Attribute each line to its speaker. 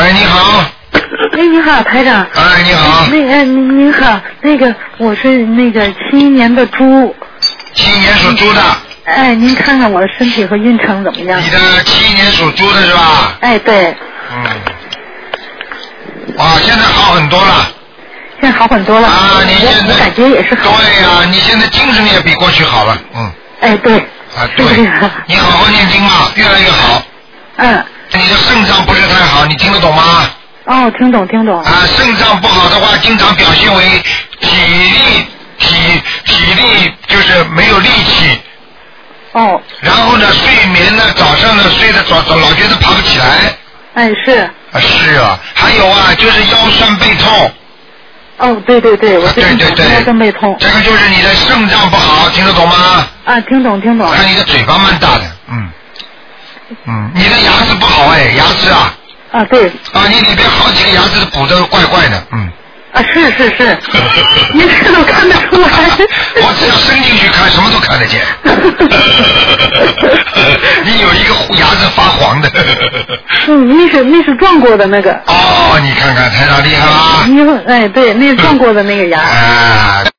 Speaker 1: 喂，你好。
Speaker 2: 哎，你好，台长。
Speaker 1: 哎，你好。
Speaker 2: 您好，我是71年的猪。
Speaker 1: 71年属猪的。
Speaker 2: 哎，您看看我的身体和运程怎么样？
Speaker 1: 你的71年属猪的是吧？
Speaker 2: 哎，对。
Speaker 1: 哇，现在好很多了。
Speaker 2: 现在好很多了。
Speaker 1: 啊，你现在
Speaker 2: 我感觉也是好。
Speaker 1: 对呀，你现在精神也比过去好了，
Speaker 2: 哎，对。
Speaker 1: 啊，对。你好好念经嘛，越来越好。你的肾脏不是太好，你听得懂吗？
Speaker 2: 哦，听懂。
Speaker 1: 啊，肾脏不好的话，经常表现为体力就是没有力气。
Speaker 2: 哦。
Speaker 1: 然后呢，睡眠呢，早上呢睡得老觉得爬不起来。
Speaker 2: 哎，是。
Speaker 1: 是啊，还有啊，就是腰酸背痛。
Speaker 2: 哦，对，我最近腰酸背痛。
Speaker 1: 这个就是你的肾脏不好，听得懂吗？
Speaker 2: 啊，听懂。
Speaker 1: 看你的嘴巴蛮大的，你的牙齿不好哎，牙齿啊。
Speaker 2: 啊，对。
Speaker 1: 啊，你里边好几个牙齿补的怪怪的，
Speaker 2: 啊，是，您这都看得出来。
Speaker 1: 我只要伸进去看，什么都看得见。你有一个牙齿发黄的。
Speaker 2: 那是撞过的那个。
Speaker 1: 哦，你看看台长厉害吧？
Speaker 2: 哎，对，那是撞过的那个牙。
Speaker 1: 啊。